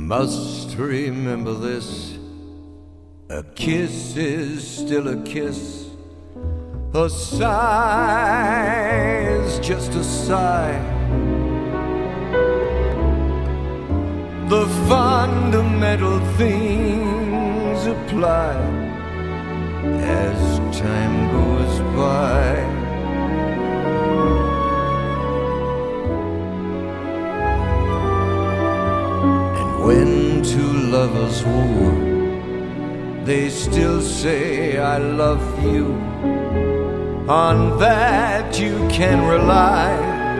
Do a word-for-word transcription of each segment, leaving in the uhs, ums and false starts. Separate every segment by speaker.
Speaker 1: must remember this. A kiss is still a kiss. A sigh is just a sigh. The fundamental things apply as time goes by. And when two lovers woo, they still say I love you. On that you can rely.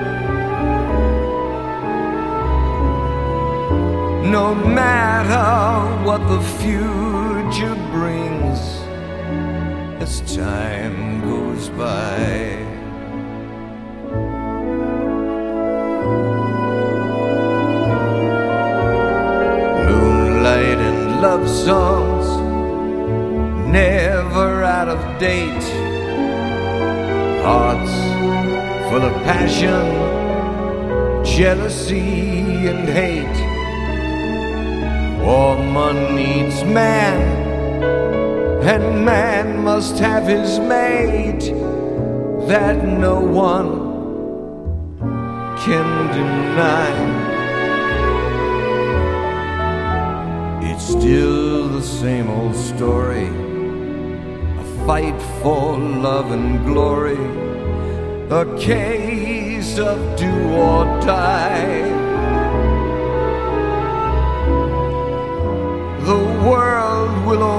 Speaker 1: No matter what the future brings as time goes by. Moonlight and love songs, never out of date. Hearts full of passion, jealousy and hate. Woman needs man, and man must have his mate. That no one can deny. It's still the same old story. Fight for love and glory, a case of do or die. The world will